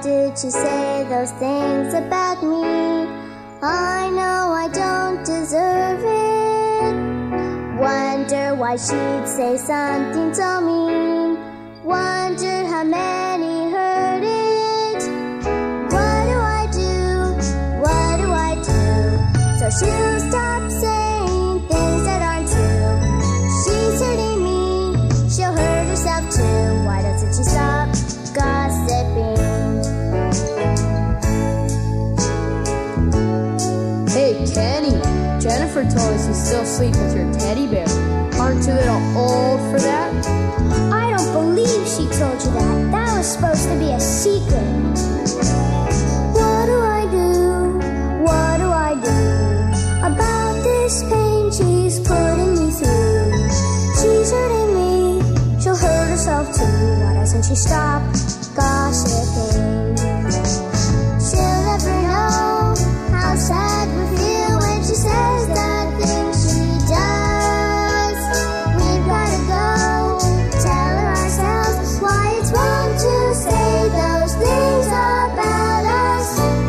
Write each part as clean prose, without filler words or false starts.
did she say those things about me? I know I don't deserve it. Wonder why she'd say something so mean. Wonder how many heard it. What do I do? What do I do? So she'll stop saying things that aren't true. She's hurting me, she'll hurt herself too. Why doesn't she stop gossiping? Hey, Kenny, Jennifer told us you still sleep with your teddy bear. Aren't you a little old for that? I don't believe she told you that. That was supposed to be a secret. What do I do? What do I do about this pain she's putting me through? She's hurting me, she'll hurt herself too. Why doesn't she stop gossiping? She'll never know how sad we feel when she says the things she does. We've gotta go tell her ourselves why it's wrong to say those things about us.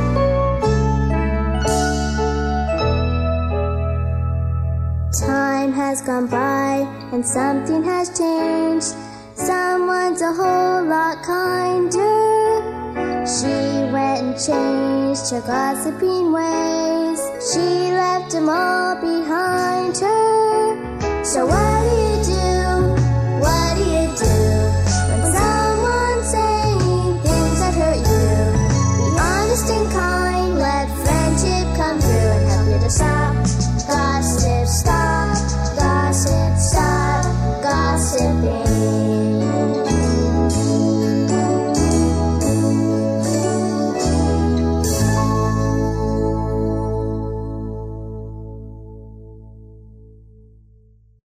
Time has gone by and something has changed. Someone's a whole lot kinder. She went and changed her gossiping ways. She left them all behind her. So what do you